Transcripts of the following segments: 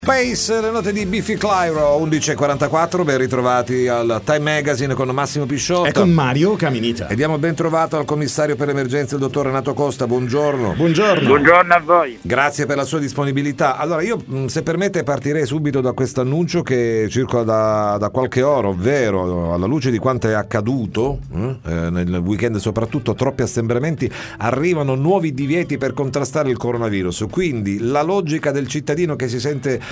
Space, le note di Biffy Clyro, 11:44, ben ritrovati al Time Magazine con Massimo Pisciotto e con Mario Caminita. E diamo ben trovato al commissario per l'emergenza, il dottor Renato Costa. Buongiorno. Buongiorno a voi. Grazie per la sua disponibilità. Allora io, se permette, partirei subito da questo annuncio che circola da qualche ora, ovvero alla luce di quanto è accaduto nel weekend, soprattutto troppi assembramenti, arrivano nuovi divieti per contrastare il coronavirus. Quindi la logica del cittadino che si sente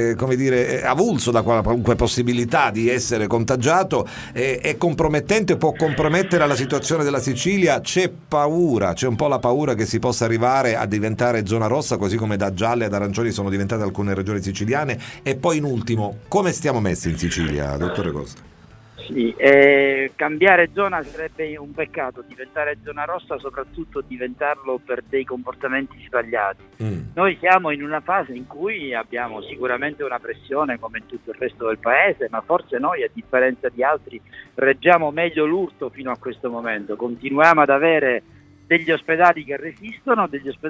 avulso da qualunque possibilità di essere contagiato è compromettente, può compromettere la situazione della Sicilia. C'è un po' la paura che si possa arrivare a diventare zona rossa, così come da gialle ad arancioni sono diventate alcune regioni siciliane. E poi in ultimo, come stiamo messi in Sicilia, dottore Costa? Sì, cambiare zona sarebbe un peccato, diventare zona rossa soprattutto diventarlo per dei comportamenti sbagliati. Noi siamo in una fase in cui abbiamo sicuramente una pressione come in tutto il resto del paese, ma forse noi, a differenza di altri, reggiamo meglio l'urto fino a questo momento. Continuiamo ad avere degli ospedali che resistono,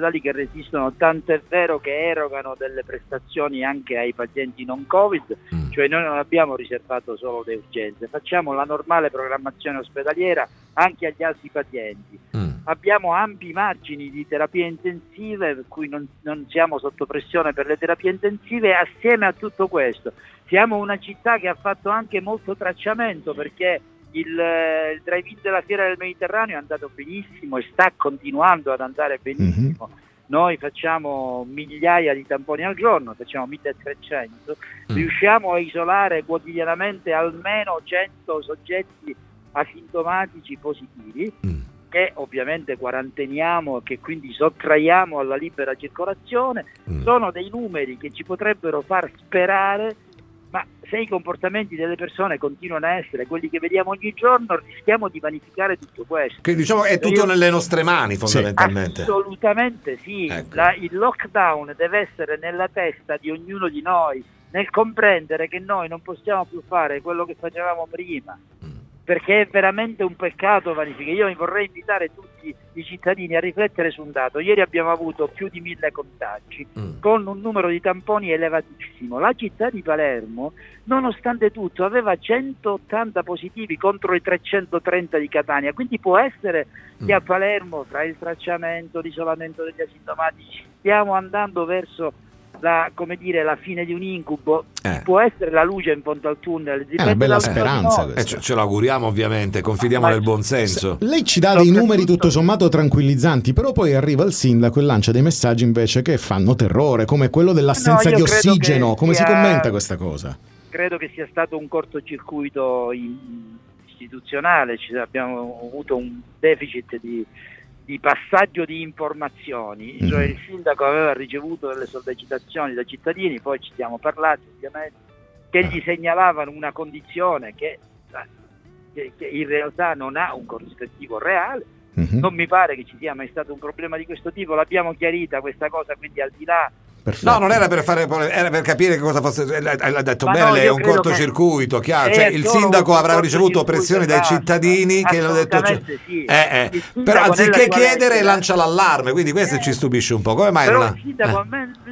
tanto è vero che erogano delle prestazioni anche ai pazienti non Covid, cioè noi non abbiamo riservato solo le urgenze, facciamo la normale programmazione ospedaliera anche agli altri pazienti. Abbiamo ampi margini di terapie intensive, per cui non siamo sotto pressione per le terapie intensive. Assieme a tutto questo siamo una città che ha fatto anche molto tracciamento, perché il drive-in della Fiera del Mediterraneo è andato benissimo e sta continuando ad andare benissimo. Noi facciamo migliaia di tamponi al giorno, facciamo 1300, riusciamo a isolare quotidianamente almeno 100 soggetti asintomatici positivi, che ovviamente quaranteniamo e che quindi sottraiamo alla libera circolazione. Sono dei numeri che ci potrebbero far sperare, ma se i comportamenti delle persone continuano a essere quelli che vediamo ogni giorno, rischiamo di vanificare tutto questo. Che diciamo è tutto nelle nostre mani, fondamentalmente. Assolutamente sì. Ecco. Il lockdown deve essere nella testa di ognuno di noi, nel comprendere che noi non possiamo più fare quello che facevamo prima, perché è veramente un peccato vanificare. Io vorrei invitare tutti i cittadini a riflettere su un dato. Ieri abbiamo avuto più di 1000 contagi con un numero di tamponi elevatissimo. La città di Palermo, nonostante tutto, aveva 180 positivi contro i 330 di Catania, quindi può essere che a Palermo, tra il tracciamento, l'isolamento degli asintomatici, stiamo andando verso la fine di un incubo. Può essere la luce in fondo al tunnel. È una bella speranza. Ce l'auguriamo, ovviamente, confidiamo nel buon senso. Lei ci dà dei numeri tutto sommato tranquillizzanti, però poi arriva il sindaco e lancia dei messaggi invece che fanno terrore, come quello dell'assenza di ossigeno. Come si commenta questa cosa? Credo che sia stato un cortocircuito istituzionale. Abbiamo avuto un deficit di passaggio di informazioni, cioè il sindaco aveva ricevuto delle sollecitazioni da cittadini, poi ci siamo parlati ovviamente, che gli segnalavano una condizione che in realtà non ha un corrispettivo reale. Non mi pare che ci sia mai stato un problema di questo tipo, l'abbiamo chiarita questa cosa, quindi al di là. Perfetto. No, non era per era per capire che cosa fosse. L'ha detto bene, lei è un cortocircuito, chiaro. Cioè, il sindaco avrà ricevuto pressioni dai cittadini che hanno detto. Sì. Però anziché chiedere, lancia l'allarme, quindi questo ci stupisce un po'. Come mai però non ha... il sindaco,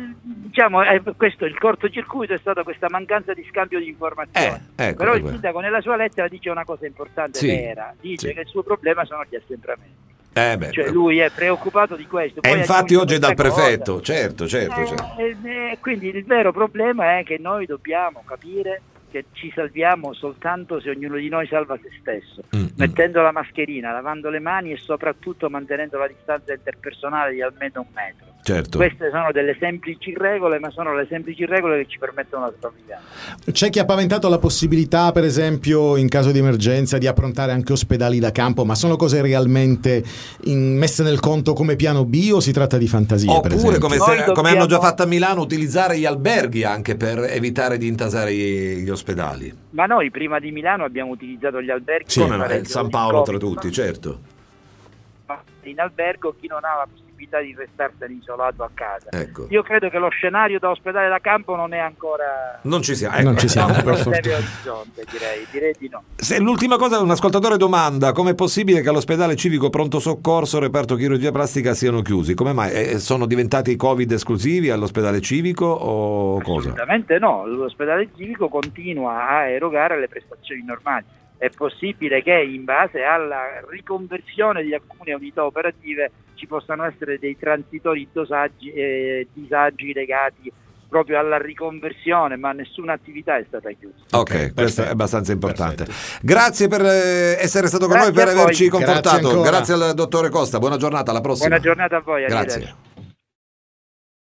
questo il cortocircuito è stata questa mancanza di scambio di informazioni. Però il sindaco nella sua lettera dice una cosa importante, vera. Dice che il suo problema sono gli assembramenti. Lui è preoccupato di questo. E infatti oggi è dal prefetto, certo. Quindi il vero problema è che noi dobbiamo capire che ci salviamo soltanto se ognuno di noi salva se stesso, mettendo la mascherina, lavando le mani e soprattutto mantenendo la distanza interpersonale di almeno 1 metro. Certo. Queste sono delle semplici regole, ma sono le semplici regole che ci permettono la sopravvivenza. C'è chi ha paventato la possibilità, per esempio, in caso di emergenza, di approntare anche ospedali da campo, ma sono cose realmente messe nel conto come piano B o si tratta di fantasia? Oppure, come hanno già fatto a Milano, utilizzare gli alberghi anche per evitare di intasare gli ospedali? Ma noi prima di Milano abbiamo utilizzato gli alberghi. Sì, il San Paolo tra tutti, certo. In albergo chi non ha la possibilità possibilità di restarsene isolato a casa. Ecco. Io credo che lo scenario da ospedale da campo non è ancora... Non ci siamo. Non ci siamo, per non fortuna. deve orizzonte, direi di no. Se l'ultima cosa, un ascoltatore domanda: com'è possibile che all'ospedale civico pronto soccorso, reparto chirurgia plastica siano chiusi? Come mai? Sono diventati Covid esclusivi all'ospedale civico o cosa? Assolutamente no, l'ospedale civico continua a erogare le prestazioni normali. È possibile che in base alla riconversione di alcune unità operative ci possano essere dei transitori disagi legati proprio alla riconversione, ma nessuna attività è stata chiusa. Ok, questo è abbastanza importante. Grazie per essere stato con Grazie noi, per a voi. averci Grazie confortato. ancora. Grazie al dottore Costa, buona giornata, alla prossima. Buona giornata a voi, Grazie. arrivederci.